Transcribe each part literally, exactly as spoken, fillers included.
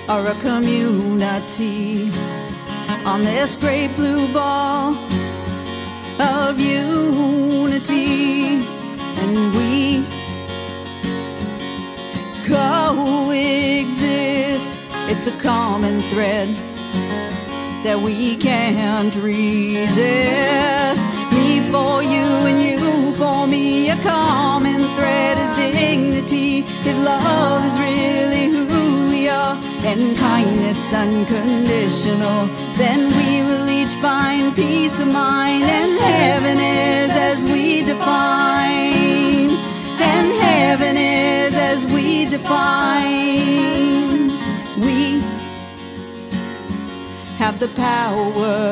are a community on this great blue ball of unity, and we coexist. It's a common thread that we can't resist. Me for you and you for me, a common thread is dignity. If love is really who we are and kindness unconditional, then we will each find peace of mind, and heaven is as we define, and heaven is as we define. We have the power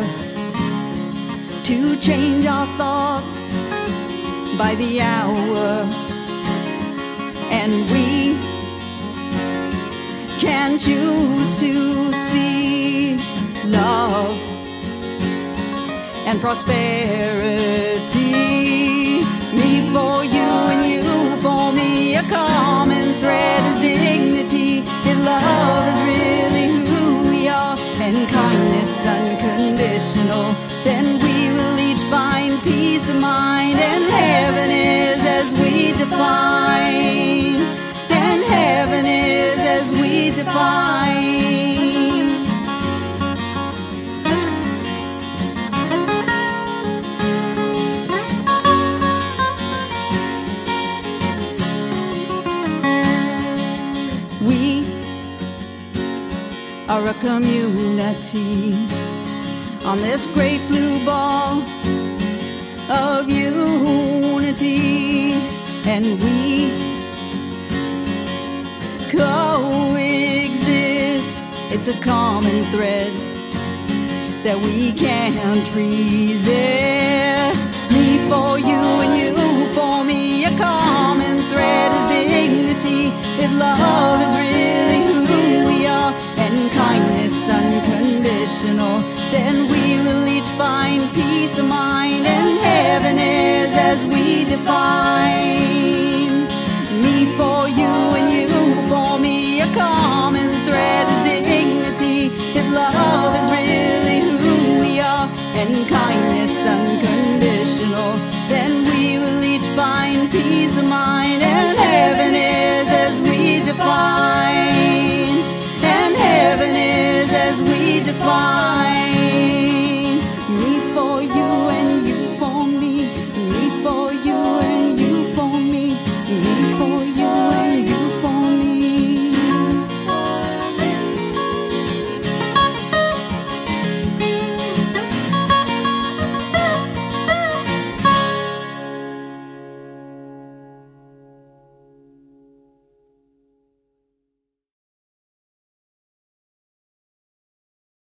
to change our thoughts by the hour, and we can choose to see love and prosperity. Me for you and you for me, a common thread of dignity. If love is really who we are and kindness unconditional, then we will each find peace of mind, and heaven is as we define, and heaven is as we define. We are a community on this great blue ball of unity, and we coexist. It's a common thread that we can't resist. Me for you and you for me, a common thread of dignity. If love is really who we are and kindness unconditional, then we will each find peace of mind, and heaven is as we define. Me for you and you for me, a common thread of dignity. If love is really who we are and kindness unconditional, then we will each find peace of mind, and heaven is as we define, and heaven is as we define.